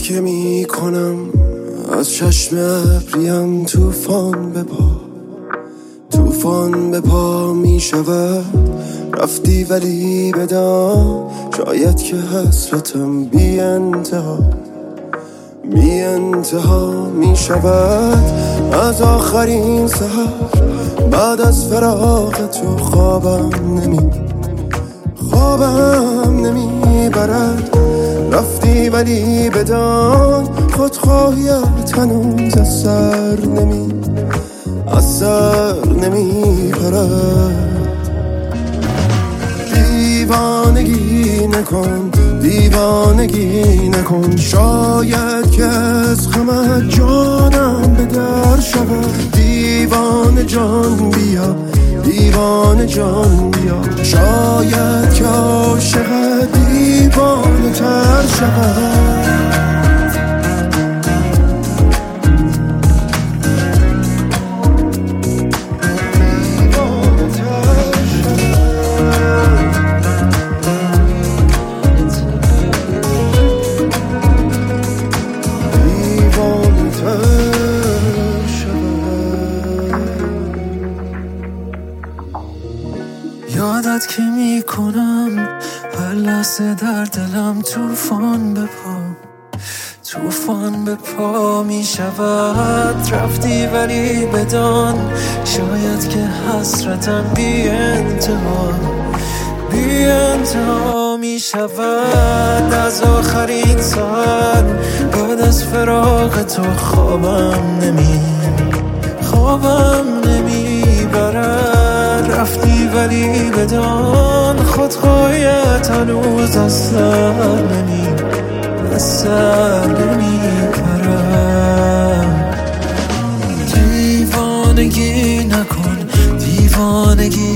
که می کنم از چشم ابریم طوفان به پا می شود. رفتی ولی بدان شاید که حسرتم بی انتها می شود. از آخرین سحر بعد از فراق تو خوابم نمی برد. رفتی ولی بدان خودخواهیت هنوز از سر نمی پرد. دیوانگی نکن شاید که از غمت جانم به در شود. دیوانه جان بیا شاید که عاشقت دیوانه تر شود. یادت که می کنم هر لحظه در دلم طوفان به پا می شود. رفتی ولی بدان شاید که حسرتم بی انتها می شود. از آخرین ساعت بعد از فراق تو خوابم نمی برد. رفتی ولی بدان خودخواهیت هنوز از سر نمی پرد. دیوانگی